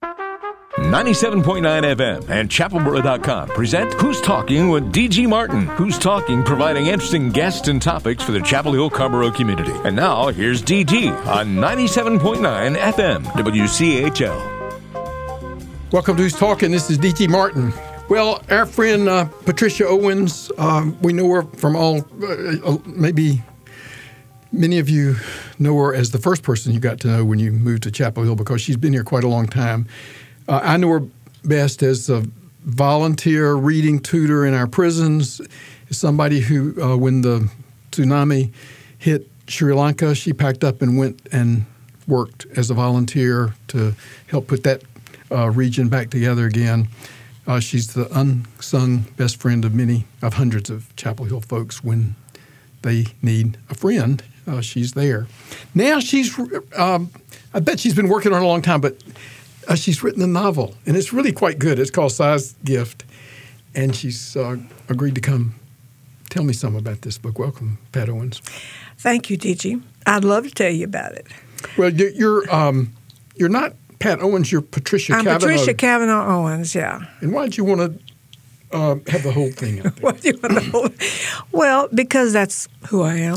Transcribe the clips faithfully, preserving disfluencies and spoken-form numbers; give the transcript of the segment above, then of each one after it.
ninety-seven point nine F M and Chapel Boro dot com present Who's Talking with D G Martin. Who's Talking, providing interesting guests and topics for the Chapel Hill Carrboro community. And now, here's D G on ninety-seven point nine F M W C H L. Welcome to Who's Talking. This is D G Martin. Well, our friend uh, Patricia Owens, um, we know her from all, uh, maybe many of you know her as the first person you got to know when you moved to Chapel Hill because she's been here quite a long time. Uh, I know her best as a volunteer reading tutor in our prisons, as somebody who, uh, when the tsunami hit Sri Lanka, she packed up and went and worked as a volunteer to help put that uh, region back together again. Uh, she's the unsung best friend of many, of hundreds of Chapel Hill folks when they need a friend. Uh, she's there. Now she's, um, I bet she's been working on it a long time, but Uh, she's written a novel, and it's really quite good. It's called Size Gift, and she's uh, agreed to come tell me some about this book. Welcome, Pat Owens. Thank you, D G. I'd love to tell you about it. Well, you're you're, um, you're not Pat Owens. You're Patricia I'm Cavanaugh. Patricia Cavanaugh Owens, yeah. And why did you want to uh, have the whole thing out there? What do you want the whole, well, because that's who I am.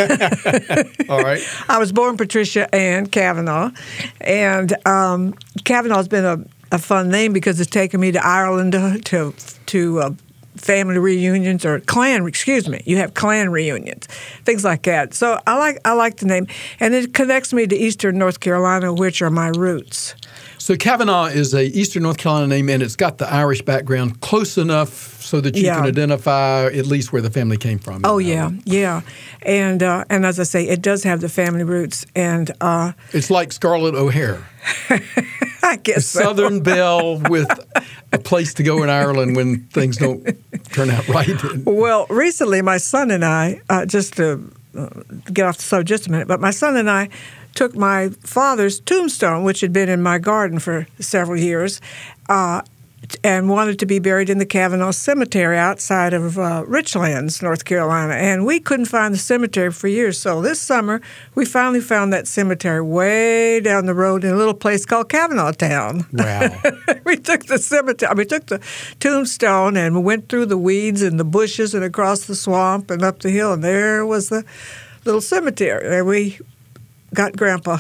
All right. I was born Patricia Ann Cavanaugh, and um, Cavanaugh's been a, a fun name because it's taken me to Ireland to to, to uh, family reunions or clan. Excuse me, you have clan reunions, things like that. So I like I like the name, and it connects me to Eastern North Carolina, which are my roots. So Cavanaugh is a Eastern North Carolina name, and it's got the Irish background close enough so that you yeah. can identify at least where the family came from. Oh yeah, yeah, and uh, and as I say, it does have the family roots, and uh, it's like Scarlett O'Hara. I guess a so. Southern belle with a place to go in Ireland when things don't turn out right. Well, recently my son and I, uh, just to uh, get off the subject just a minute, but my son and I took my father's tombstone, which had been in my garden for several years, uh, and wanted to be buried in the Cavanaugh Cemetery outside of uh, Richlands, North Carolina. And we couldn't find the cemetery for years. So this summer, we finally found that cemetery way down the road in a little place called Cavanaugh Town. Wow. We took the cemetery, we took the tombstone and we went through the weeds and the bushes and across the swamp and up the hill. And there was the little cemetery. And we got Grandpa,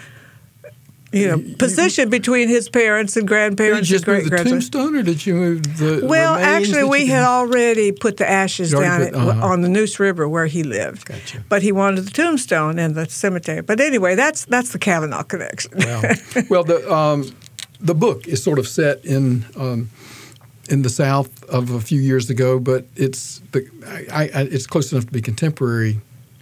you know, positioned between his parents and grandparents. Did you just and move the tombstone, or did you move the Well, remains actually, we you... had already put the ashes You down put, uh-huh. at, on the Neuse River where he lived. Gotcha. But he wanted the tombstone in the cemetery. But anyway, that's that's the Cavanaugh connection. Wow. Well, the um, the book is sort of set in um, in the South of a few years ago, but it's the I, I, it's close enough to be contemporary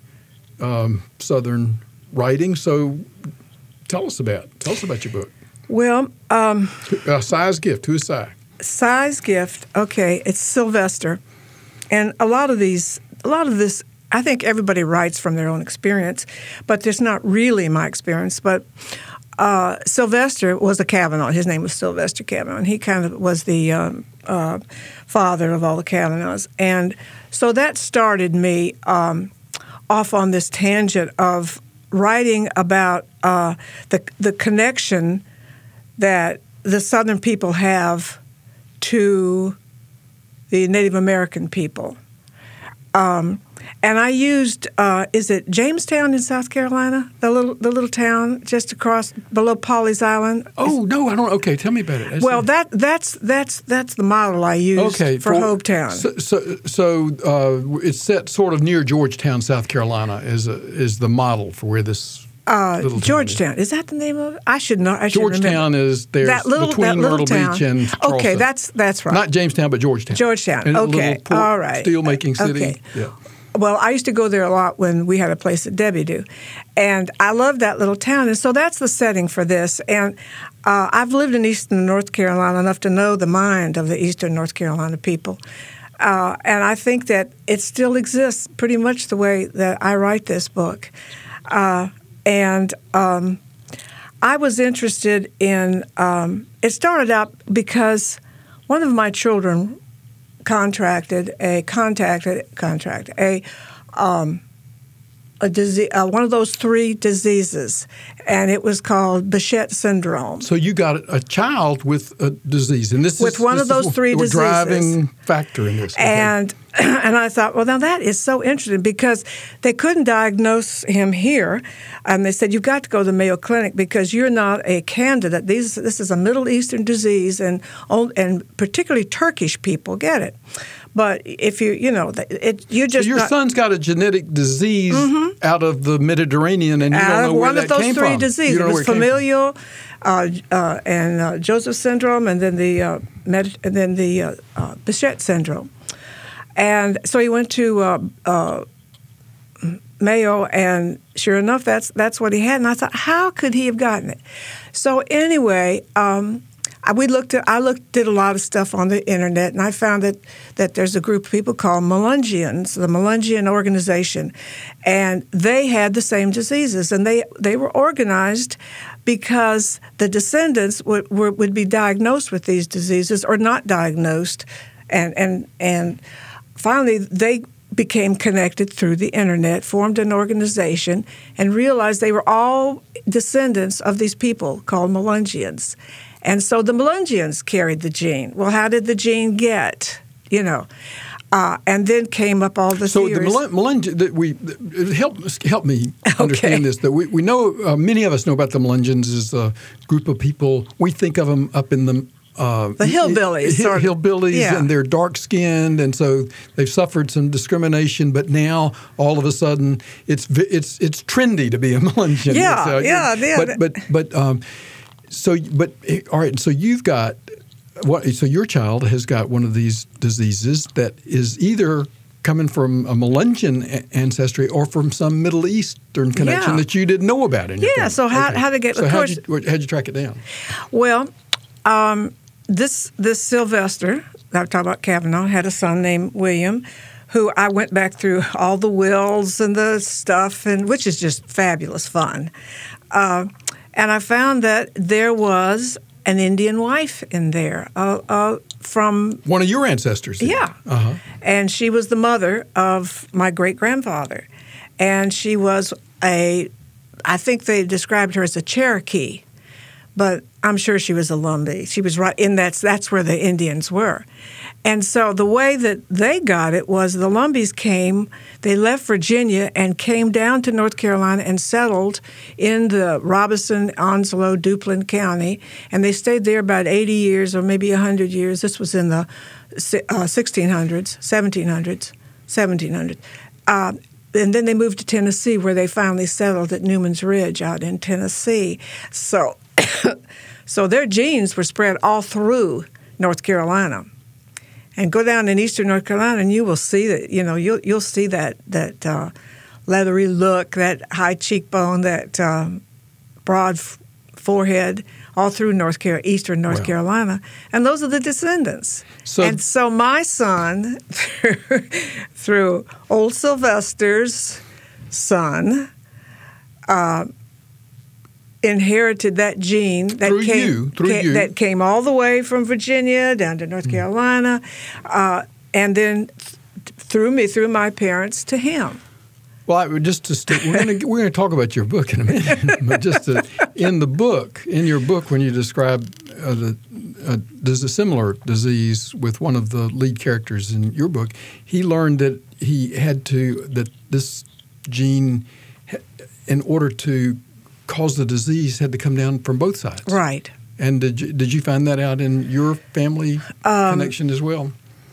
um, Southern writing. So tell us about tell us about your book. Well, um, uh, Size Gift. Who is Si? Size Gift. Okay, it's Sylvester, and a lot of these, a lot of this, I think everybody writes from their own experience, but it's not really my experience. But uh, Sylvester was a Cavanaugh. His name was Sylvester Cavanaugh, and he kind of was the um, uh, father of all the Cavanaughs, and so that started me um, off on this tangent of writing about uh, the the connection that the Southern people have to the Native American people. Um, and I used, uh, is it Jamestown in South Carolina? The little the little town just across below Pawleys Island? Oh, no, I don't. Okay, tell me about it. That's well, it. that that's that's that's the model I used okay, for, for Hopetown. So, so, so uh, it's set sort of near Georgetown, South Carolina, is a, is the model for where this uh, little town Georgetown. is. Is that the name of it? I should know. I should Georgetown remember. is there little, between Myrtle town. Beach and Charleston. Okay, that's that's right. Not Jamestown, but Georgetown. Georgetown. And a okay, little port, all right. Steel-making city. Okay. Yeah. Well, I used to go there a lot when we had a place at Debbie Do, and I loved that little town. And so that's the setting for this. And uh, I've lived in Eastern North Carolina enough to know the mind of the Eastern North Carolina people. Uh, and I think that it still exists pretty much the way that I write this book. Uh, and um, I was interested in, um, it started out because one of my children contracted a contracted contract a um, a disease, uh, one of those three diseases, and it was called Behçet syndrome. So you got a child with a disease, and this with is one this of those is three a diseases. driving factor in this. Okay. And and I thought, well, now that is so interesting because they couldn't diagnose him here, and they said you've got to go to the Mayo Clinic because you're not a candidate. These this is a Middle Eastern disease, and and particularly Turkish people get it. But if you, you know, it, you just so your not, son's got a genetic disease mm-hmm. out of the Mediterranean, and you out don't know of where one that of those came three from. diseases. It was familial, uh, uh, and uh, Joseph syndrome, and then the uh, Med- and then the uh, uh, Behçet syndrome. And so he went to uh, uh, Mayo, and sure enough, that's that's what he had. And I thought, how could he have gotten it? So anyway. Um, We looked at. I looked did a lot of stuff on the internet, and I found that, that there's a group of people called Melungians, the Melungian organization, and they had the same diseases, and they, they were organized because the descendants would were, would be diagnosed with these diseases or not diagnosed, and and and finally they became connected through the internet, formed an organization, and realized they were all descendants of these people called Melungians. And so the Melungians carried the gene. Well, how did the gene get, you know? Uh, and then came up all the so theories. So the Melungians, that we help understand me understand okay. this. That we, we know uh, many of us know about the Melungians as a group of people. We think of them up in the uh, the hillbillies, hill, sort of. hillbillies, yeah. and they're dark skinned, and so they've suffered some discrimination. But now, all of a sudden, it's it's it's trendy to be a Melungian. Yeah, so, yeah, yeah. But but but. Um, So, but all right. So you've got what? So your child has got one of these diseases that is either coming from a Melungian ancestry or from some Middle Eastern connection yeah. that you didn't know about in your yeah. family. So how okay. how to get? So of how'd course, you, how'd you track it down? Well, um, this this Sylvester, I'm talking about Kavanaugh, had a son named William, who I went back through all the wills and the stuff, and which is just fabulous fun. Uh, And I found that there was an Indian wife in there uh, uh, from one of your ancestors. Then. Yeah, uh-huh. And she was the mother of my great grandfather, and she was a. I think they described her as a Cherokee, but I'm sure she was a Lumbee. She was right in that. That's where the Indians were. And so the way that they got it was the Lumbees came, they left Virginia and came down to North Carolina and settled in the Robeson, Onslow, Duplin County, and they stayed there about eighty years or maybe one hundred years. This was in the uh, sixteen hundreds, seventeen hundreds, seventeen hundreds. Uh, and then they moved to Tennessee, where they finally settled at Newman's Ridge out in Tennessee. So, so their genes were spread all through North Carolina. And go down in eastern North Carolina, and you will see that. You know, you'll you'll see that that uh, leathery look, that high cheekbone, that uh, broad f- forehead, all through North Car- eastern North Wow. Carolina, and those are the descendants. So, and so my son, through, through old Sylvester's son, uh, inherited that gene that through came you, through ca- you. that came all the way from Virginia down to North Carolina, uh, and then th- through me, through my parents, to him. Well, I would just to st- we're going to we're going to talk about your book in a minute, but just to, in the book, in your book, when you describe uh, the uh, there's a similar disease with one of the lead characters in your book, he learned that he had to that this gene, in order to cause the disease, had to come down from both sides. Right. And did you, did you find that out in your family um, connection as well?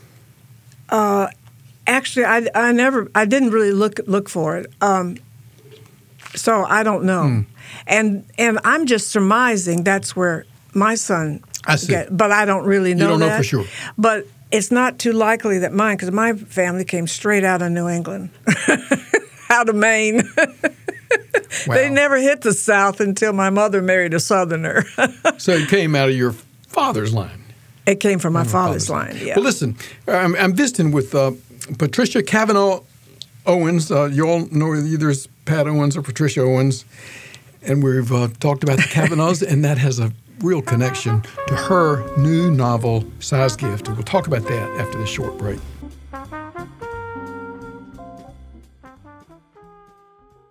Uh, actually, I, I never, I didn't really look look for it. Um, so I don't know. Hmm. And and I'm just surmising that's where my son. I see. Get, but I don't really know You don't that. know for sure. But it's not too likely that mine, because my family came straight out of New England, out of Maine. Wow. They never hit the South until my mother married a Southerner. So it came out of your father's line. It came from my From father's, father's line, yeah. Well, listen, I'm, I'm visiting with uh, Patricia Kavanaugh Owens. Uh, you all know her either as Pat Owens or Patricia Owens. And we've uh, talked about the Kavanaughs, and that has a real connection to her new novel, Size Gift. And we'll talk about that after this short break.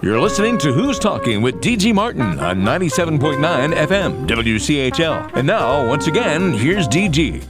You're listening to Who's Talking with D G Martin on ninety-seven point nine F M W C H L. And now, once again, here's D G.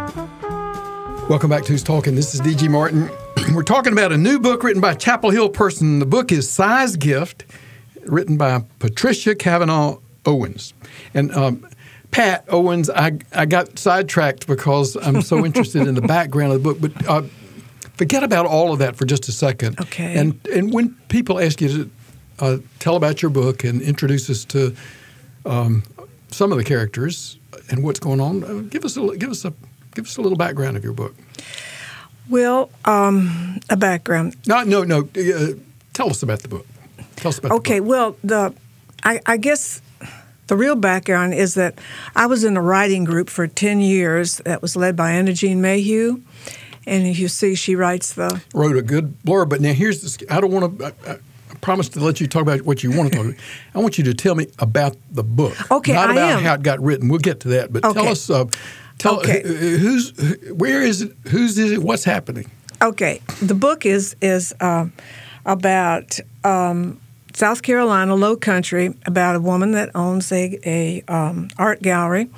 Welcome back to Who's Talking. This is D G Martin. We're talking about a new book written by a Chapel Hill person. The book is Size Gift, written by Patricia Cavanaugh Owens. And um, Pat Owens, I, I got sidetracked because I'm so interested in the background of the book. But uh, forget about all of that for just a second. Okay. And and when people ask you to uh, tell about your book and introduce us to um, some of the characters and what's going on, uh, give us a give us a give us a little background of your book. Well, um, a background. No, no, no. Uh, tell us about the book. Tell us about Okay, the book. well, the I, I guess the real background is that I was in a writing group for ten years that was led by Anna Jean Mayhew. And if you see, she writes the... Wrote a good blurb, but now here's this. I don't want to... I, I promise to let you talk about what you want to talk about. I want you to tell me about the book. Okay, Not I about am. how it got written. We'll get to that. But Okay. tell us... Uh, tell Okay. who's... Where is it? Who's is it? What's happening? Okay, the book is is um, about um, South Carolina, Low Country, about a woman that owns a, a um, art gallery,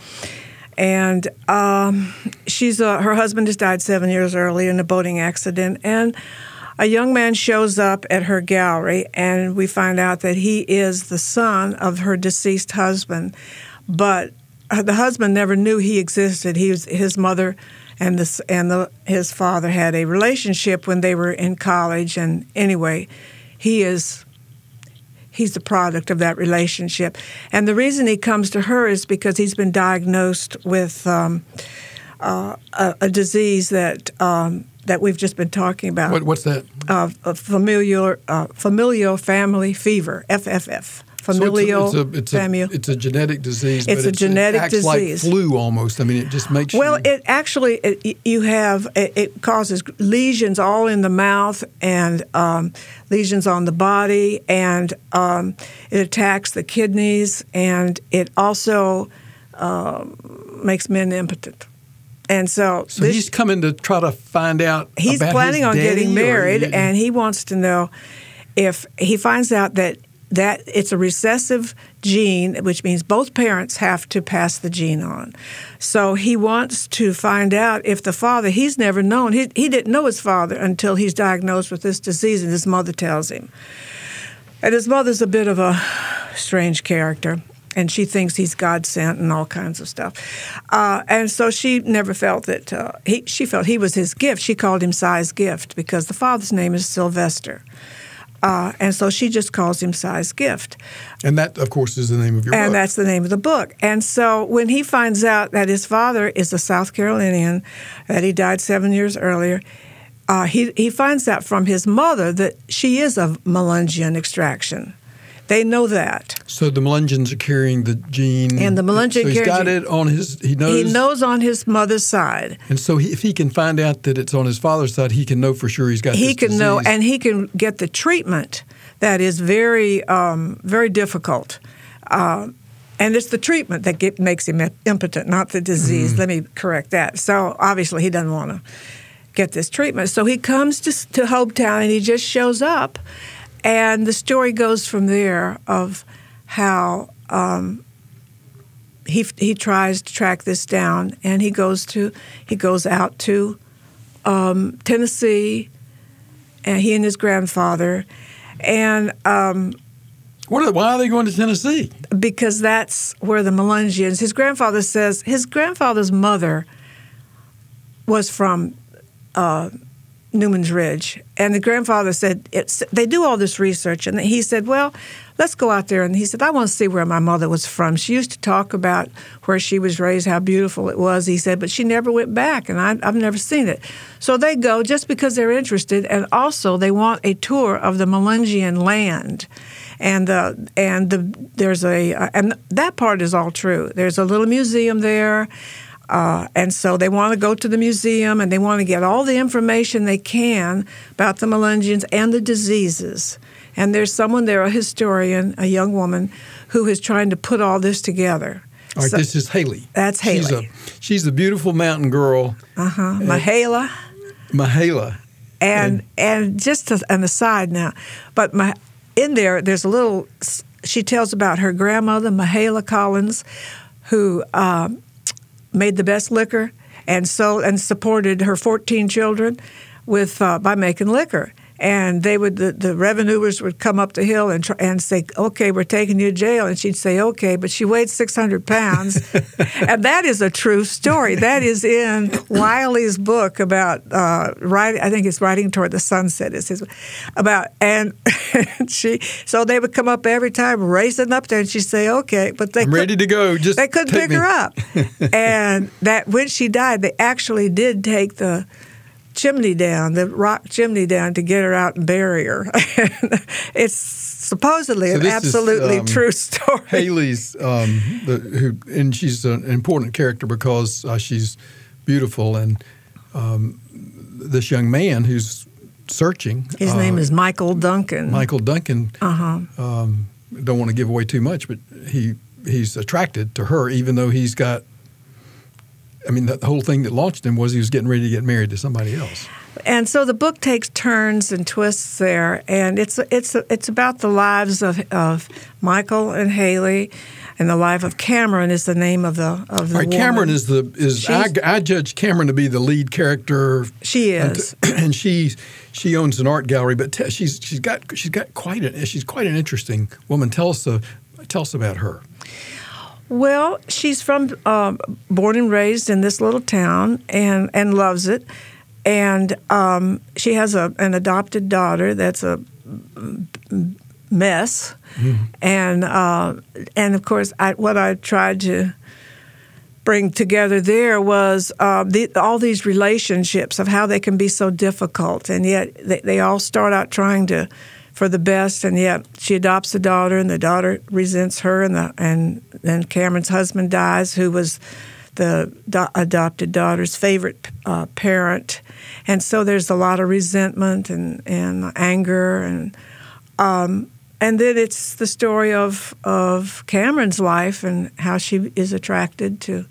and um, she's a, her husband has died seven years earlier in a boating accident, and a young man shows up at her gallery, and we find out that he is the son of her deceased husband, but the husband never knew he existed. He was his mother. And this and the, his father had a relationship when they were in college. And anyway, he is he's the product of that relationship. And the reason he comes to her is because he's been diagnosed with um, uh, a, a disease that um, that we've just been talking about. What, what's that? Uh, a familial uh, familial family fever, F F F. Familial so it's a, it's a, familial. It's a, it's a genetic disease. It's but a it's, genetic it acts disease. like flu almost. I mean, it just makes Well, you... it actually, it, you have, it, it causes lesions all in the mouth and um, lesions on the body, and um, it attacks the kidneys, and it also uh, makes men impotent. And so, So this, he's coming to try to find out he's about planning his on daddy, getting or- married, and he wants to know if he finds out that that it's a recessive gene, which means both parents have to pass the gene on. So he wants to find out if the father, he's never known, he, he didn't know his father until he's diagnosed with this disease, and his mother tells him. And his mother's a bit of a strange character, and she thinks he's God sent and all kinds of stuff. Uh, and so she never felt that, uh, he, she felt he was his gift. She called him Size Gift because the father's name is Sylvester. Uh, and so she just calls him Size Gift. And that, of course, is the name of your And book. that's the name of the book. And so when he finds out that his father is a South Carolinian, that he died seven years earlier, uh, he, he finds out from his mother that she is of Melungeon extraction. They know that. So the Melungeons are carrying the gene. And the Melungeon so he's carries got it. it on his, he knows. He knows on his mother's side. And so he, if he can find out that it's on his father's side, he can know for sure he's got He this can disease. know, and he can get the treatment that is very, um, very difficult. Uh, and it's the treatment that get, makes him impotent, not the disease. Mm. Let me correct that. So obviously he doesn't want to get this treatment. So he comes to, to Hopetown, and he just shows up. And the story goes from there of how um, he he tries to track this down, and he goes to he goes out to um, Tennessee, and he and his grandfather, and um, what are, why are they going to Tennessee? Because that's where the Melungeons. His grandfather says his grandfather's mother was from Uh, Newman's Ridge. And the grandfather said, it's, they do all this research. And he said, well, let's go out there. And he said, I want to see where my mother was from. She used to talk about where she was raised, how beautiful it was. He said, but she never went back, and I, I've never seen it. So they go just because they're interested, and also they want a tour of the Melungeon land. And uh, and the, there's a uh, and that part is all true. There's a little museum there. Uh, and so they want to go to the museum, and they want to get all the information they can about the Melungeons and the diseases. And there's someone there, a historian, a young woman, who is trying to put all this together. All right, so, this is Haley. That's Haley. She's a, she's a beautiful mountain girl. Uh-huh. Mahala. Mahala. And, and and just as an aside now, but my in there, there's a little. She tells about her grandmother, Mahala Collins, who uh, made the best liquor and sold and supported her fourteen children with uh, by making liquor. And they would the, the revenuers would come up the hill and try, and say, "Okay, we're taking you to jail." And she'd say, "Okay," but she weighed six hundred pounds, and that is a true story. That is in Wiley's book about uh, writing. I think it's Writing Toward the Sunset. It's his about and she. So they would come up every time, racing up there, and she'd say, "Okay," but they I'm ready to go. Just they couldn't pick me. her up. And that when she died, they actually did take the chimney down, the rock chimney down, to get her out and bury her. It's supposedly so an absolutely is, um, true story. Haley's, um, the, who, and she's an important character because uh, she's beautiful, and um, this young man who's searching. His uh, name is Michael Duncan. Michael Duncan. Uh-huh. Um, don't want to give away too much, but he he's attracted to her, even though he's got. I mean, the whole thing that launched him was he was getting ready to get married to somebody else. And so the book takes turns and twists there, and it's it's it's about the lives of, of Michael and Haley, and the life of Cameron is the name of the of the All right, woman. Cameron is the is I, I judge Cameron to be the lead character. She is, and, and she she owns an art gallery, but t- she's she's got she's got quite a she's quite an interesting woman. Tell us uh, tell us about her. Well, she's from uh, born and raised in this little town, and, and loves it. And um, she has a, an adopted daughter that's a mess. Mm-hmm. And uh, and of course, I, what I tried to bring together there was uh, the, all these relationships of how they can be so difficult, and yet they, they all start out trying to. For the best, and yet she adopts a daughter, and the daughter resents her, and the, and then Cameron's husband dies, who was the do- adopted daughter's favorite uh, parent, and so there's a lot of resentment and, and anger, and um, and then it's the story of of Cameron's life and how she is attracted to.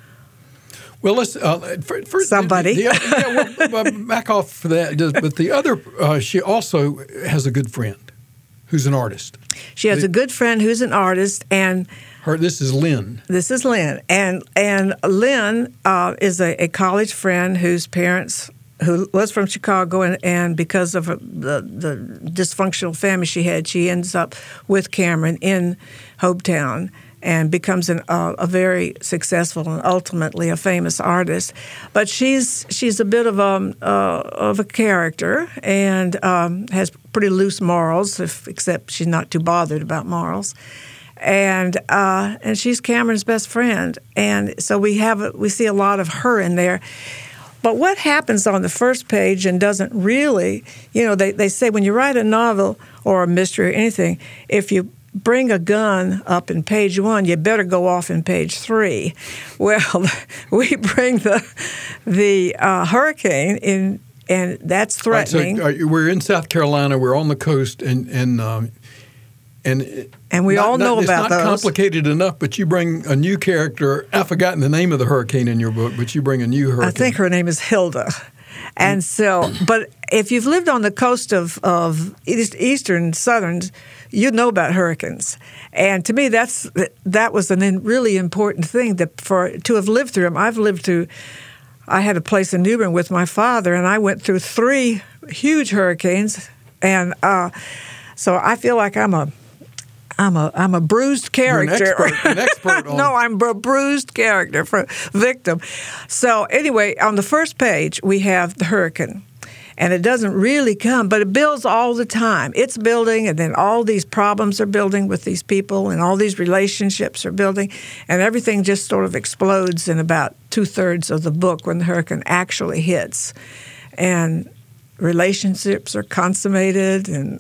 Well, let's uh, for, for somebody. The, the, yeah, well, back off for that. But the other, uh, she also has a good friend who's an artist. She has the, a good friend who's an artist, and her. This is Lynn. This is Lynn, and and Lynn uh, is a, a college friend whose parents, who was from Chicago, and, and because of her, the the dysfunctional family she had, she ends up with Cameron in Hopetown. And becomes an, uh, a very successful and ultimately a famous artist, but she's she's a bit of a uh, of a character and um, has pretty loose morals, if, except she's not too bothered about morals, and uh, and she's Cameron's best friend, and so we have a, we see a lot of her in there. But what happens on the first page and doesn't really, you know, they they say when you write a novel or a mystery or anything, if you bring a gun up in page one, you better go off in page three. Well, we bring the the uh, hurricane in, and that's threatening. Right, so we're in South Carolina. We're on the coast, and and um, and and we not, all know not, about those. It's not those. complicated enough, but you bring a new character. I've forgotten the name of the hurricane in your book, but you bring a new hurricane. I think her name is Hilda. And so, but if you've lived on the coast of, of east, eastern, southern, you know about hurricanes. And to me, that's that was a really important thing that for to have lived through them. I've lived through. I had a place in New Bern with my father, and I went through three huge hurricanes, and uh, so I feel like I'm a. I'm a I'm a bruised character. You're an expert, an expert on... No, I'm a bruised character for victim. So anyway, on the first page we have the hurricane, and it doesn't really come, but it builds all the time. It's building, and then all these problems are building with these people, and all these relationships are building, and everything just sort of explodes in about two thirds of the book when the hurricane actually hits, and relationships are consummated and.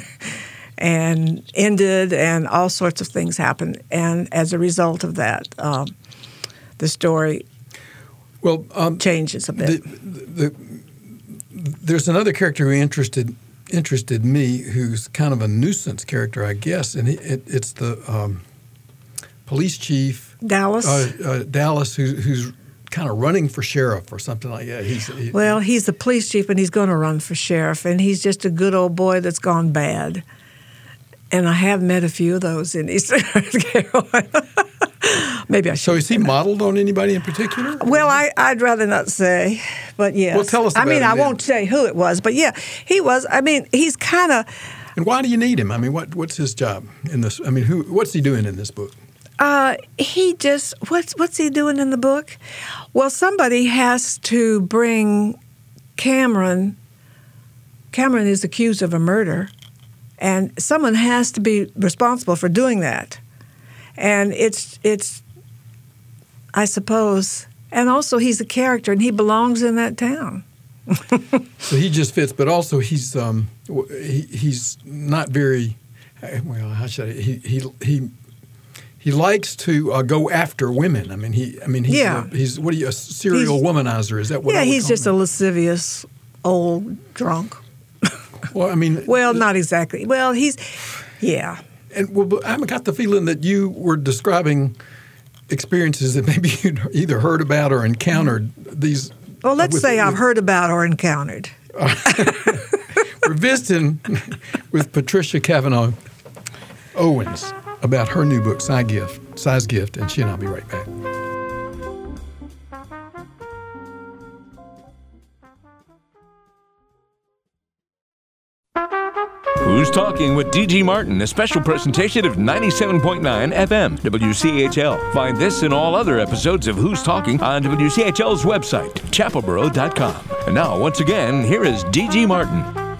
and ended, and all sorts of things happened. And as a result of that, um, the story well um, changes a bit. The, the, there's another character who interested interested me, who's kind of a nuisance character, I guess, and it, it, it's the um, police chief Dallas. Uh, uh, Dallas, who, who's kind of running for sheriff or something like that. He's, he, well, he's the police chief, and he's going to run for sheriff, and he's just a good old boy that's gone bad. and I have met a few of those in Eastern North Carolina. Maybe I should. So is he modeled on anybody in particular? Well, I, I'd rather not say, but yes. Well, tell us about I mean, him I then. won't say who it was, but yeah, he was. I mean, he's kind of. And why do you need him? I mean, what what's his job in this? I mean, who what's he doing in this book? Uh, he just what's what's he doing in the book? Well, somebody has to bring Cameron. Cameron is accused of a murder, and someone has to be responsible for doing that. And it's it's, I suppose, and also he's a character, and he belongs in that town. So he just fits, but also he's um, he, he's not very well. How should I? He he he he likes to uh, go after women. I mean he I mean he's Yeah. a, he's what are you a serial He's- womanizer? Is that what? Yeah, I would he's call just him? a lascivious old drunk. Well, I mean, Well, not exactly. Well, he's yeah. And well, but I got the feeling that you were describing experiences that maybe you'd either heard about or encountered. These. Well, let's with- say I've with- heard about or encountered. We're visiting with Patricia Cavanaugh Owens about her new book, Size Gift, Size Gift, and she and I'll be right back. Who's Talking with D G Martin, a special presentation of ninety-seven point nine F M, W C H L. Find this and all other episodes of Who's Talking on W C H L's website, chapelboro dot com. And now, once again, here is D G Martin.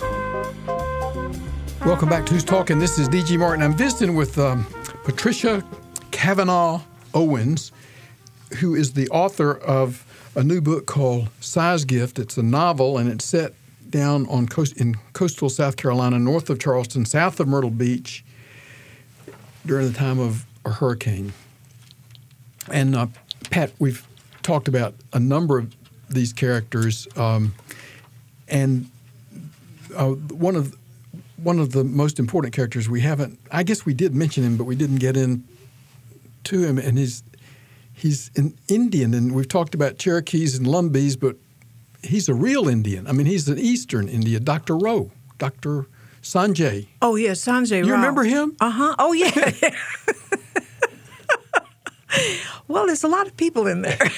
Welcome back to Who's Talking. This is D G Martin. I'm visiting with um, Patricia Cavanaugh Owens, who is the author of a new book called Size Gift. It's a novel, and it's set down on coast, in coastal South Carolina, north of Charleston, south of Myrtle Beach, during the time of a hurricane. And uh, Pat, we've talked about a number of these characters, um, and uh, one of one of the most important characters we haven't. I guess we did mention him, but we didn't get into him. And he's he's an Indian, and we've talked about Cherokees and Lumbees, but he's a real Indian. I mean, he's an Eastern Indian, Doctor Rowe, Doctor Sanjay. Oh, yeah, Sanjay You Rao. remember him? Uh-huh. Oh, yeah. Well, there's a lot of people in there.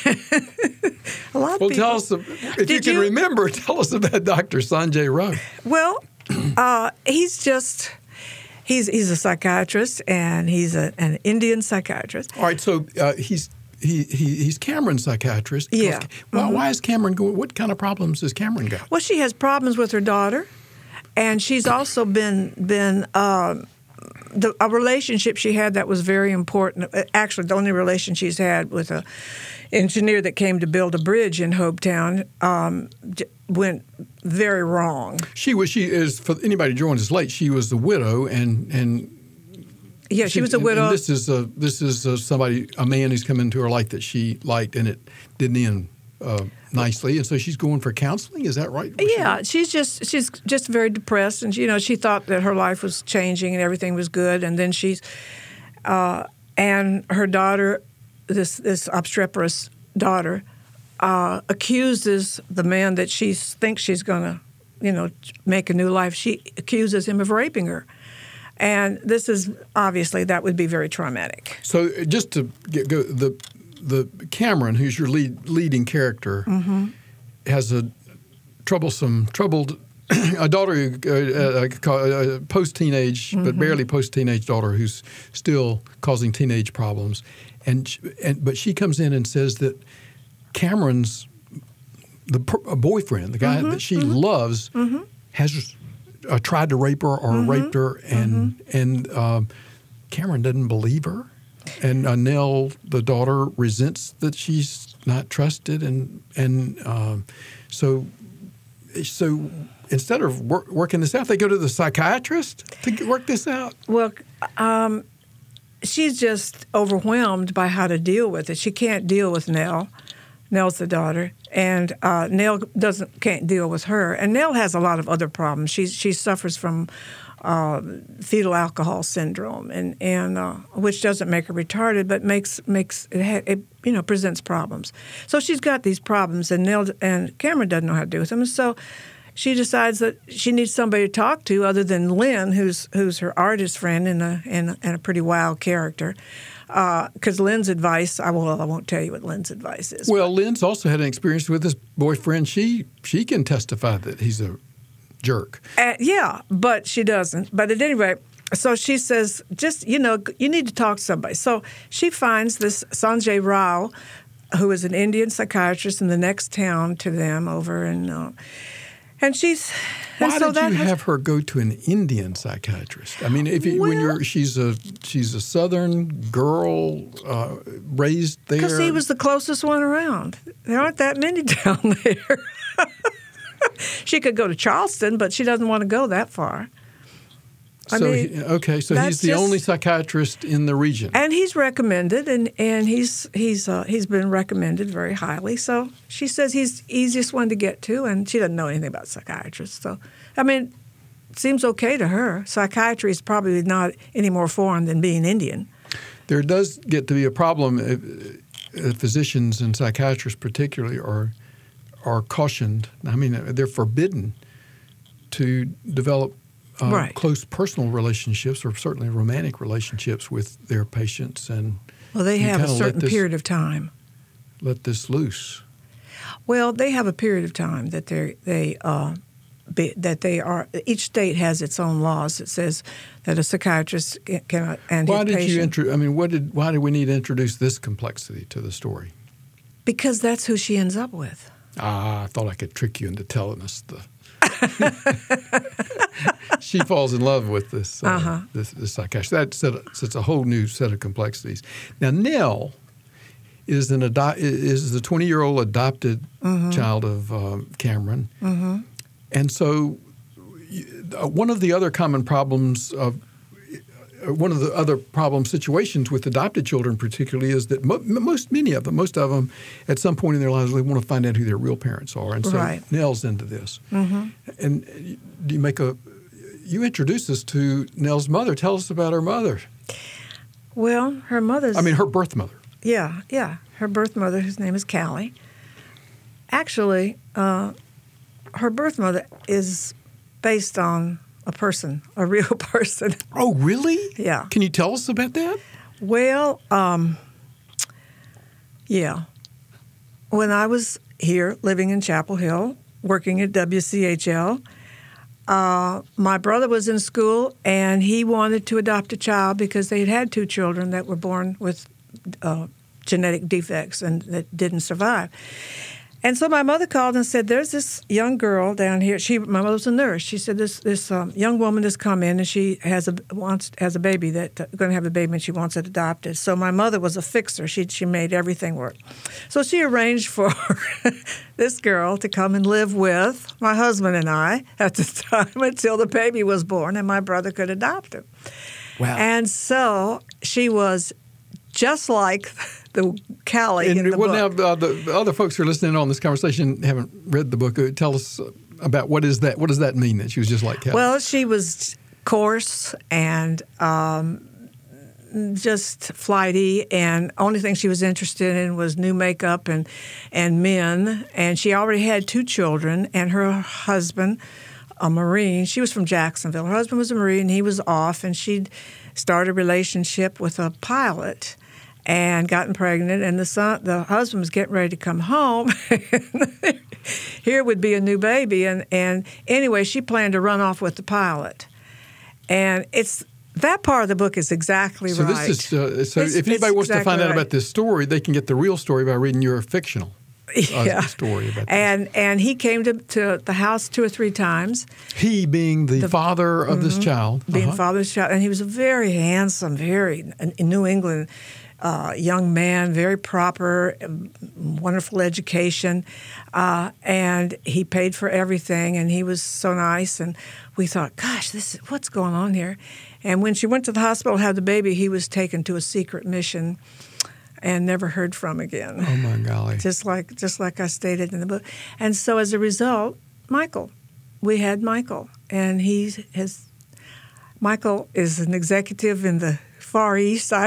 a lot of Well, people. tell us, if you Did can you- remember, tell us about Doctor Sanjay Rowe. Well, uh, he's just, he's he's a psychiatrist, and he's a, an Indian psychiatrist. All right, so uh, he's he, he he's Cameron's psychiatrist. Yeah. Why, Mhm. why is Cameron going? What kind of problems has Cameron got? Well, she has problems with her daughter, and she's also been been um, the a relationship she had that was very important. Actually, the only relation she's had with a engineer that came to build a bridge in Hopetown um, j- went very wrong. She was she is for anybody who joins us late. She was the widow, and and Yeah, she was a and- widow. And this is a this is a, somebody a man who's come into her life that she liked, and it didn't end uh, nicely, and so she's going for counseling. Is that right? Was she- Yeah, she's just she's just very depressed, and you know she thought that her life was changing and everything was good, and then she's uh, and her daughter, this this obstreperous daughter, uh, accuses the man that she thinks she's going to, you know, make a new life. She accuses him of raping her, and this is obviously that would be very traumatic. So uh, just to get go the the Cameron, who's your lead leading character, Mm-hmm. has a troublesome troubled a daughter who, uh, uh, uh, post teenage Mm-hmm. but barely post teenage daughter who's still causing teenage problems, and sh- and but she comes in and says that Cameron's the per- a boyfriend, the guy Mm-hmm. that she loves, has uh, tried to rape her or Mm-hmm. raped her, and and um, Cameron doesn't believe her. And uh, Nell, the daughter, resents that she's not trusted, and and um, so so instead of wor- working this out, they go to the psychiatrist to get- work this out. Well, um, she's just overwhelmed by how to deal with it. She can't deal with Nell. Nell's the daughter, and uh, Nell doesn't can't deal with her. And Nell has a lot of other problems. She she suffers from uh, fetal alcohol syndrome, and and uh, which doesn't make her retarded, but makes makes it, ha- it you know presents problems. So she's got these problems, and Nell and Cameron doesn't know how to deal with them. And so she decides that she needs somebody to talk to other than Lynn, who's who's her artist friend and a and, and a pretty wild character. Because uh, Lynn's advice, I well, I won't tell you what Lynn's advice is. Well, Lynn's also had an experience with his boyfriend. She she can testify that he's a jerk. Uh, yeah, but she doesn't. But at any rate, so she says, just, you know, you need to talk to somebody. So she finds this Sanjay Rao, who is an Indian psychiatrist in the next town to them over in, uh, and she's. And Why so did that you has, have her go to an Indian psychiatrist? I mean, if you, well, when you're she's a she's a Southern girl uh, raised there. Because he was the closest one around. There aren't that many down there. She could go to Charleston, but she doesn't want to go that far. I So mean, he, okay, so that's he's the just- only psychiatrist in the region. And he's recommended, and, and he's he's uh, he's been recommended very highly. So she says he's the easiest one to get to, and she doesn't know anything about psychiatrists. So, I mean, it seems okay to her. Psychiatry is probably not any more foreign than being Indian. There does get to be a problem if, if physicians and psychiatrists particularly are are cautioned. I mean, they're forbidden to develop uh, Right. close personal relationships or certainly romantic relationships with their patients, and Well, they you have a kinda let certain this- period of time. let this loose. Well, they have a period of time that they they uh, be, that they are. Each state has its own laws. It says that a psychiatrist cannot and Why his did patient, you intro? I mean, what did? Why did we need to introduce this complexity to the story? because that's who she ends up with. Ah, I thought I could trick you into telling us the. She falls in love with this, uh, Uh-huh. this, this psychiatrist. That set a, sets a whole new set of complexities. Now, Nell is an ado- is the twenty-year-old adopted Mm-hmm. child of um, Cameron, Mm-hmm. and so uh, one of the other common problems of uh, one of the other problem situations with adopted children, particularly, is that mo- most many of them, most of them, at some point in their lives, they want to find out who their real parents are, and so Right. Nell's into this. Mm-hmm. And do you make a you introduce us to Nell's mother? Tell us about her mother. Well, her mother's. I mean, her birth mother. Yeah, yeah. Her birth mother, whose name is Callie. Actually, uh, her birth mother is based on a person, a real person. Oh, really? Yeah. Can you tell us about that? Well, um, yeah. When I was here living in Chapel Hill, working at W C H L, uh, my brother was in school, and he wanted to adopt a child because they had had two children that were born with uh, genetic defects and that didn't survive. And so my mother called and said, "There's this young girl down here." She, my mother was a nurse. She said, "This this um, young woman has come in, and she has a wants has a baby that uh, going to have a baby, and she wants it adopted." So my mother was a fixer. She she made everything work. So she arranged for this girl to come and live with my husband and I at the time until the baby was born, and my brother could adopt him. Wow. And so she was just like the Callie in And the well, book. now uh, the, the other folks who are listening on this conversation haven't read the book. Uh, Tell us about what is that? What does that mean that she was just like Callie? Well, she was coarse and um, just flighty, and only thing she was interested in was new makeup and and men. And she already had two children, and her husband, a Marine. She was from Jacksonville. Her husband was a Marine. He was off, and she'd started a relationship with a pilot and gotten pregnant, and the son, the husband was getting ready to come home. Here would be a new baby, and, and anyway, she planned to run off with the pilot. And it's that part of the book is exactly so right. this is uh, so. It's- if anybody it's wants to exactly find out right. about this story, they can get the real story by reading your fictional uh, Yeah. story about this. And and he came to, to the house two or three times, He being the, father of this child. being Uh-huh. father's child, and he was a very handsome, very in New England uh, young man, very proper, um, wonderful education, uh, and he paid for everything, and he was so nice, and we thought, gosh, this is, what's going on here? And when she went to the hospital to have the baby, he was taken to a secret mission and never heard from again. Oh my golly! Just like just like I stated in the book. And so as a result, Michael, we had Michael, and he has. Michael is an executive in the Far East. I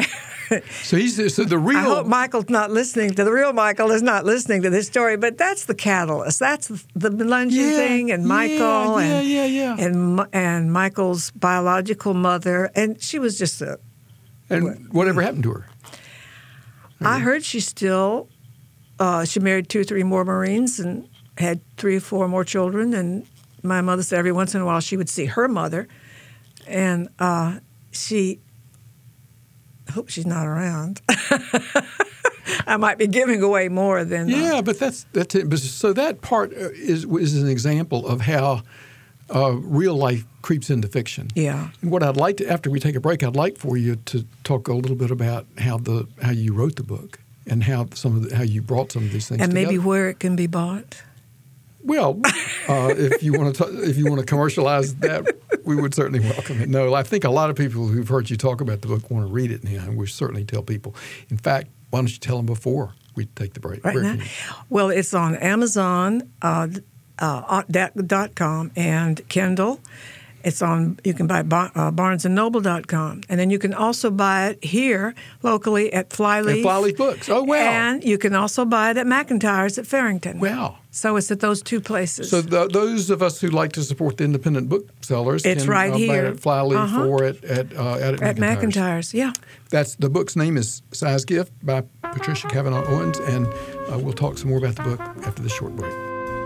So he's so the real. I hope Michael's not listening to the real Michael is not listening to this story, but that's the catalyst. That's the Melange Yeah, thing, and Michael, yeah, and yeah, yeah, yeah. and and Michael's biological mother, and she was just a. And whatever happened to her? I heard she still. Uh, she married two or three more Marines and had three or four more children. And my mother said every once in a while she would see her mother, and uh, she. I hope she's not around. I might be giving away more than. Yeah, uh, but that's that's it. But so that part is is an example of how uh, real life creeps into fiction. Yeah. And what I'd like to, after we take a break, I'd like for you to talk a little bit about how the how you wrote the book and how some of the, how you brought some of these things and together. maybe where it can be bought. Well, uh, if you want to if you want to commercialize that, we would certainly welcome it. No, I think a lot of people who've heard you talk about the book want to read it now, and we certainly tell people. In fact, why don't you tell them before we take the break? Right Where now? can you- Well, it's on Amazon uh, uh, dot com and Kindle. It's on. You can buy it bar, uh, barnes and noble dot com, and then you can also buy it here locally at Flyleaf. And Flyleaf Books. Oh, wow. And you can also buy it at McIntyre's at Farrington. Wow. So it's at those two places. So th- those of us who like to support the independent booksellers It's can right uh, buy here. it at Flyleaf Uh-huh. or at at, uh, at, at McIntyre's. McIntyre's, yeah. That's the book's name is Size Gift by Patricia Cavanaugh Owens, and uh, we'll talk some more about the book after this short break.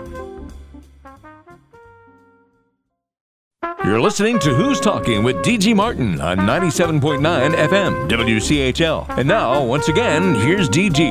You're listening to Who's Talking with D G Martin on ninety-seven point nine F M W C H L. And now, once again, here's D G.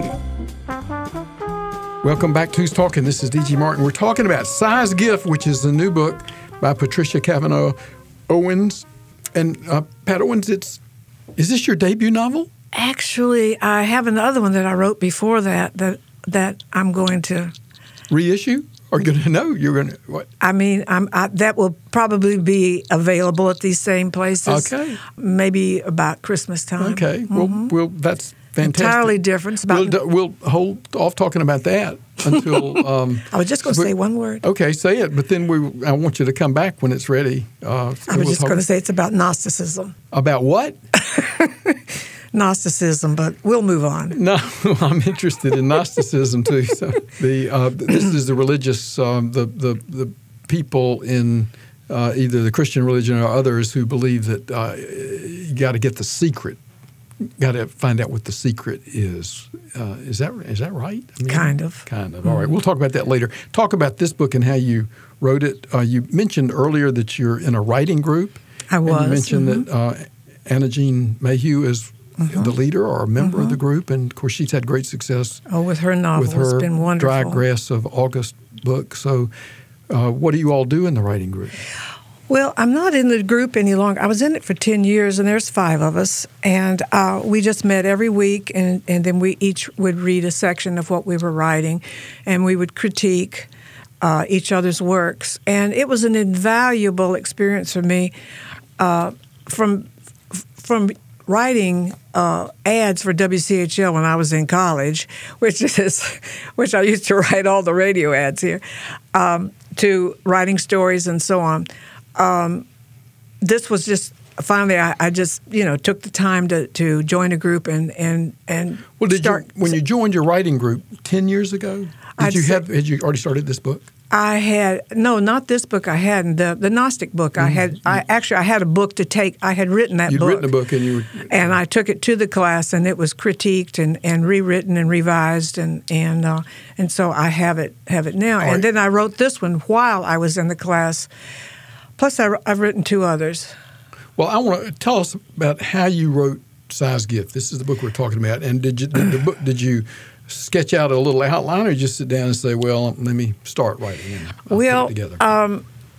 Welcome back to Who's Talking. This is D G Martin. We're talking about Size Gift, which is the new book by Patricia Cavanaugh Owens. And uh, Pat Owens, it's is this your debut novel? Actually, I have another one that I wrote before that that that I'm going to. Reissue? Or going to know you're going to what? I mean, I'm, I, that will probably be available at these same places. Okay. Maybe about Christmas time. Okay. Well, well, that's fantastic. Entirely different. It's about- We'll, we'll hold off talking about that until. Um, I was just going to we- say one word. Okay, say it. But then we, I want you to come back when it's ready. Uh, I was we'll just talk going to say it's about Gnosticism. about what? Gnosticism, but we'll move on. No, I'm interested in Gnosticism too. So the uh, this is the religious um, the the the people in uh, either the Christian religion or others who believe that uh, you got to get the secret, got to find out what the secret is. Uh, is that is that right? I mean, Kind of. Kind of. All right, we'll talk about that later. Talk about this book and how you wrote it. Uh, you mentioned earlier that you're in a writing group. I was. And you mentioned mhm. that uh, Anna Jean Mayhew is. Mm-hmm. The leader or a member of the group, and of course she's had great success Oh, with her novel, with her it's been wonderful. Dry Grass of August book. So, uh, what do you all do in the writing group? Well, I'm not in the group any longer. I was in it for ten years, and there's five of us. And uh, we just met every week, and, and then we each would read a section of what we were writing, and we would critique uh, each other's works. And it was an invaluable experience for me uh, from from writing uh, ads for W C H L when I was in college, which is which I used to write all the radio ads here, um, to writing stories and so on. Um, this was just finally I, I just you know took the time to, to join a group and and and Well, did start. you when you joined your writing group ten years ago? Did I'd you say- have had you already started this book? I had no, not this book. I hadn't the the Gnostic book. I had I actually I had a book to take. I had written that You'd book. written a book and you were. And I took it to the class, and it was critiqued and, and rewritten and revised, and and uh, and so I have it have it now. right. And then I wrote this one while I was in the class. Plus, I, I've written two others. Well, I want to tell us about how you wrote Size Gift. This is the book we're talking about. And did you did the book? Did you sketch out a little outline, or just sit down and say, "Well, let me start writing and I'll Well, put it together"? um,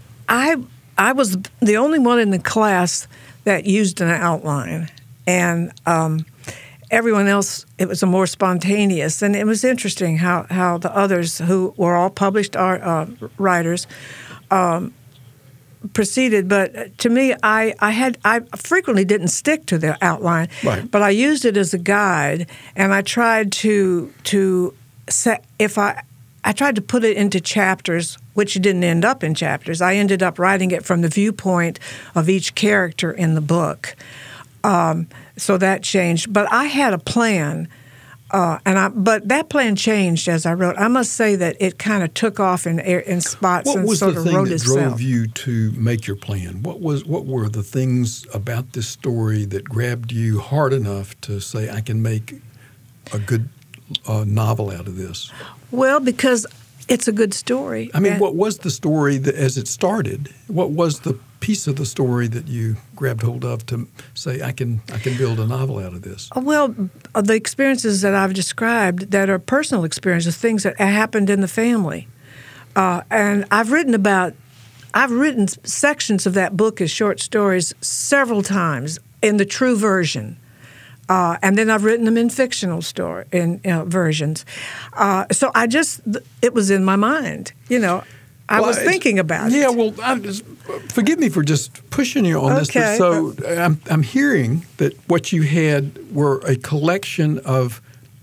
I I was the only one in the class that used an outline, and um, everyone else, it was a more spontaneous. And it was interesting how, how the others, who were all published art, uh, writers, um, proceeded. But to me, I, I had I frequently didn't stick to the outline, Right. but I used it as a guide, and I tried to to set if I. I tried to put it into chapters, which didn't end up in chapters. I ended up writing it from the viewpoint of each character in the book. Um, so that changed. But I had a plan, uh, and I but that plan changed as I wrote. I must say that it kind of took off in in spots what and was sort the of thing wrote that itself. drove you to make your plan? What was what were the things about this story that grabbed you hard enough to say, I can make a good uh, novel out of this? Well, because it's a good story. I mean, and, what was the story that, as it started? What was the piece of the story that you grabbed hold of to say, I can I can build a novel out of this? Well, the experiences that I've described that are personal experiences, things that happened in the family. Uh, and I've written about, I've written sections of that book as short stories several times in the true version. Uh, and then I've written them in fictional story in uh, versions. Uh, so I just, it was in my mind, you know. I well, was thinking about yeah, it. Yeah, well, I just, forgive me for just pushing you on this. Okay. But so I'm, I'm hearing that what you had were a collection of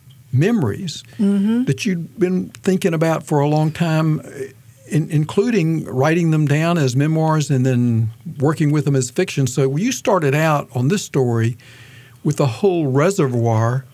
memories mm-hmm. that you'd been thinking about for a long time, in, including writing them down as memoirs and then working with them as fiction. So you started out on this story with a whole reservoir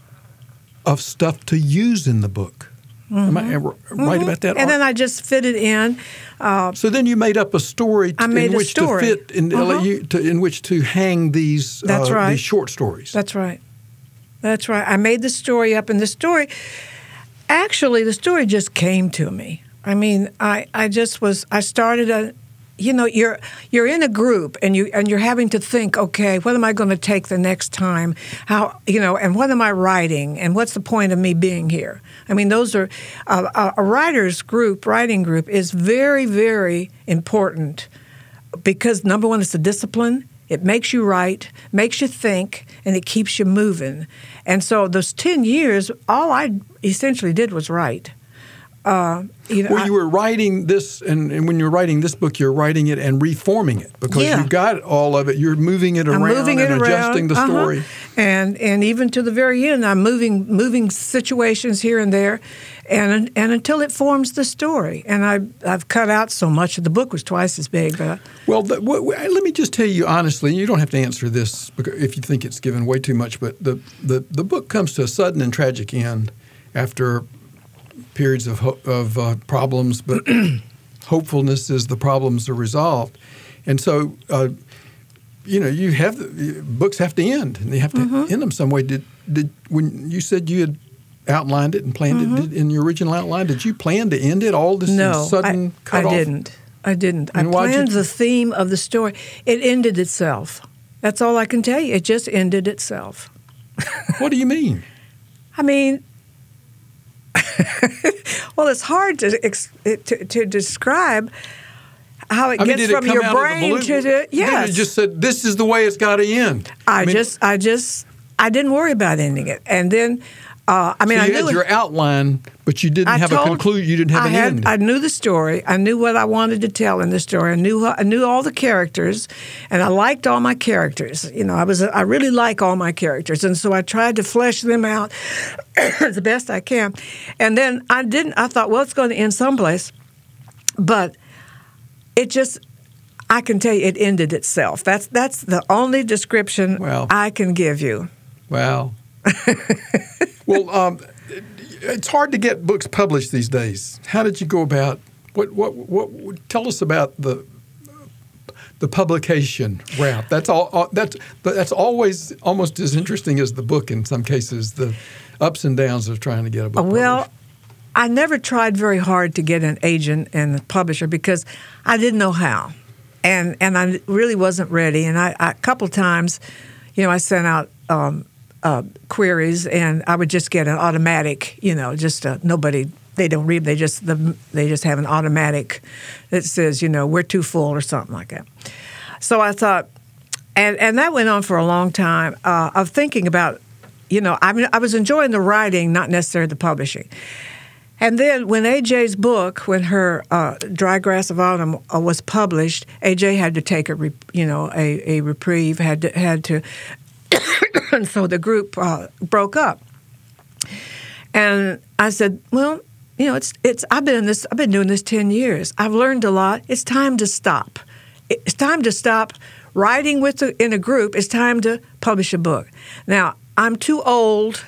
of stuff to use in the book. Mm-hmm. Am I right mm-hmm. about that? And then I just fit it in. Uh, so then you made up a story I made in a which story. to fit, in, uh-huh. you, to, in which to hang these, That's uh, right. these short stories. That's right. That's right. I made the story up, and the story, actually, the story just came to me. I mean, I, I just was, I started a, you know, you're you're in a group and you and you're having to think, okay, what am I going to take the next time? How, you know, and what am I writing? And what's the point of me being here? I mean, those are uh, a writer's group, writing group is very, very important because number one, it's a discipline. It makes you write, makes you think, and it keeps you moving. And so those ten years, all I essentially did was write. Uh, you know, well, you were writing this, and, and when you're writing this book, you're writing it and reforming it because yeah. you've got all of it. You're moving it around I'm moving it and around. adjusting the uh-huh. story. And and even to the very end, I'm moving moving situations here and there, and and until it forms the story. And I I've cut out so much. The book was twice as big. But well, the, w- w- let me just tell you honestly. You don't have to answer this if you think it's given way too much. But the the, the book comes to a sudden and tragic end after periods of ho- of uh, problems, but hopefulness is the problems are resolved, and so uh, you know you have the, books have to end, and they have to mm-hmm. end them some way. Did did when you said you had outlined it and planned mm-hmm. it did, in your original outline? Did you plan to end it all this no, sudden I, cut I off? didn't. I didn't. And I planned you... the theme of the story. It ended itself. That's all I can tell you. It just ended itself. What do you mean? I mean. Well, it's hard to, to to describe how it I mean, gets did it from come your out of the brain blue? to the yes. Then it just said, "This is the way it's got to end." I, I mean, just, I just, I didn't worry about ending it, and then, uh, I mean, so you I knew had your it, outline, but you didn't I have told, a conclusion. You didn't have I an had, end. I knew the story. I knew what I wanted to tell in the story. I knew, I knew all the characters, and I liked all my characters. You know, I was, I really like all my characters, and so I tried to flesh them out the best I can. And then I didn't. I thought, well, it's going to end someplace, but it just. I can tell you, it ended itself. That's that's the only description well, I can give you. Well, well, um, it's hard to get books published these days. How did you go about? What what what? Tell us about the the publication route. That's all. That's that's always almost as interesting as the book in some cases. The ups and downs of trying to get a book Well, published. I never tried very hard to get an agent and a publisher because I didn't know how. And and I really wasn't ready. And I, I a couple times, you know, I sent out um, uh, queries, and I would just get an automatic, you know, just uh, nobody. They don't read. They just the, they just have an automatic that says, you know, we're too full or something like that. So I thought, and and that went on for a long time uh, of thinking about, you know, I mean, I was enjoying the writing, not necessarily the publishing. And then when A J's book, when her uh, Dry Grass of Autumn uh, was published, A J had to take a, re- you know, a, a reprieve, had to, had to, and so the group uh, broke up. And I said, well, you know, it's it's. I've been in this. I've been doing this ten years. I've learned a lot. It's time to stop. It's time to stop writing with the, in a group. It's time to publish a book. Now, I'm too old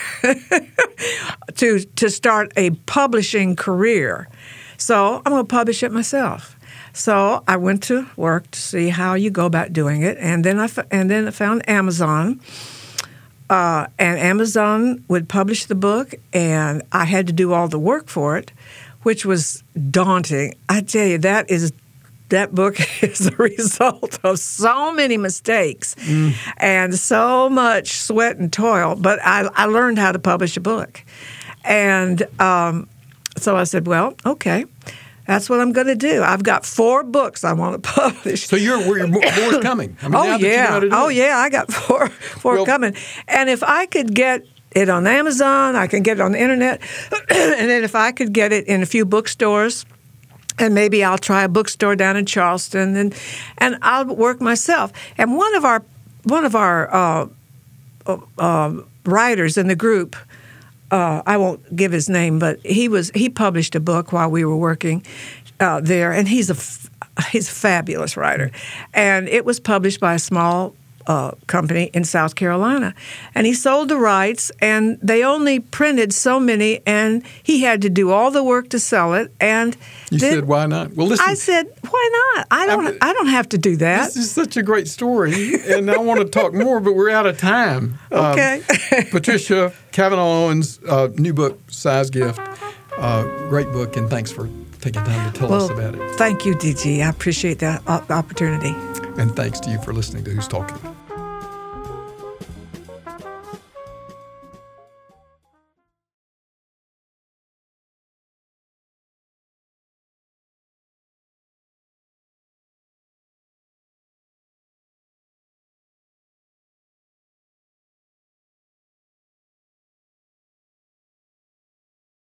to to start a publishing career, so I'm going to publish it myself. So I went to work to see how you go about doing it, and then I f- and then I found Amazon. Uh, and Amazon would publish the book, and I had to do all the work for it, which was daunting. I tell you, that is that book is the result of so many mistakes mm. and so much sweat and toil. But I, I learned how to publish a book, and um, so I said, "Well, okay." That's what I'm going to do. I've got four books I want to publish. So you're, you're more's coming. I mean, oh now that yeah, you know how to do oh it. yeah. I got four, four well, coming. And if I could get it on Amazon, I can get it on the internet, and then if I could get it in a few bookstores, and maybe I'll try a bookstore down in Charleston, and and I'll work myself. And one of our one of our uh, uh, writers in the group. Uh, I won't give his name, but he was he published a book while we were working uh, there, and he's a f- he's a fabulous writer, and it was published by a small uh, company in South Carolina, and he sold the rights, and they only printed so many, and he had to do all the work to sell it. And you then, said, "Why not?" Well, listen. I said, "Why not? I don't. I'm, I don't have to do that." This is such a great story, and I want to talk more, but we're out of time. Okay. Um, Patricia Cavanaugh Owens' uh, new book, Size Gift, uh, great book, and thanks for taking time to tell well, us about it. Thank you, D G. I appreciate that opportunity. And thanks to you for listening to Who's Talking.